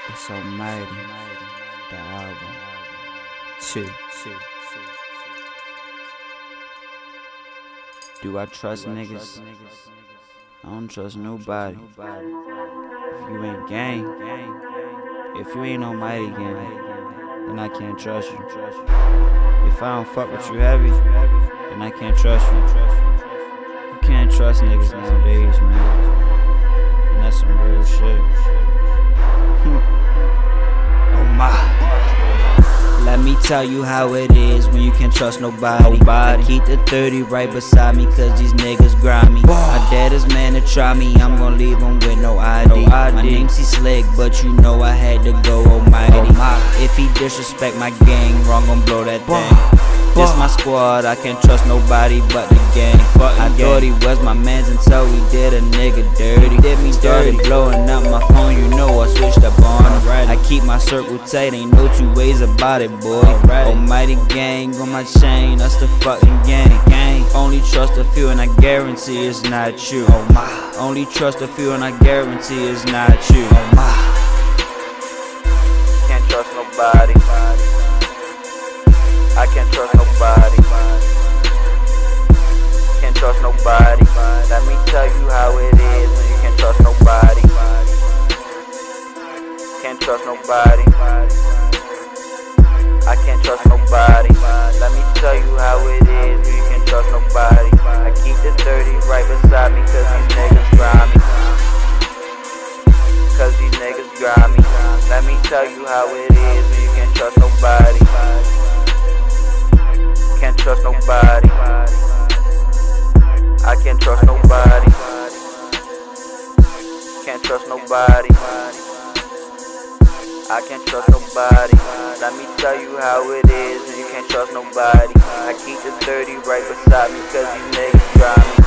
It's Almighty, the album. Two. Do I trust niggas? I don't trust nobody. If you ain't gang, if you ain't Almighty gang, then I can't trust you. If I don't fuck with you heavy, then I can't trust you. You can't trust niggas nowadays, man. And that's some real shit. Oh my. Let me tell you how it is when you can't trust nobody. I keep the 30 right beside me cause these niggas grimy. I dare this man to try me, I'm gon' leave him with no ID. My name's C-Slick, but you know I had to go Almighty. If he disrespect my gang, wrong gon' blow that thing. This my squad, I can't trust nobody but the gang. I thought he was my mans until he did a nigga dirty. Did me dirty, blowing up my phone, you know I switched up on him. I keep my circle tight, ain't no two ways about it, boy. Almighty gang on my chain, that's the fucking gang. Only trust a few and I guarantee it's not you. Only trust a few and I guarantee it's not you. Can't trust nobody. I can't trust nobody. Can't trust nobody. Let me tell you how it is when you can't trust nobody. Can't trust nobody. I can't trust nobody. Let me tell you how it is when you can't trust nobody. I keep the 30 right beside me cause these niggas grimy. Cause these niggas grimy. Let me tell you how it is when you can't trust nobody. Can't trust nobody. I can't trust nobody. Can't trust nobody. I can't trust nobody. Let me tell you how it is when you can't trust nobody. I keep the 30 right beside me cause these niggas grimy.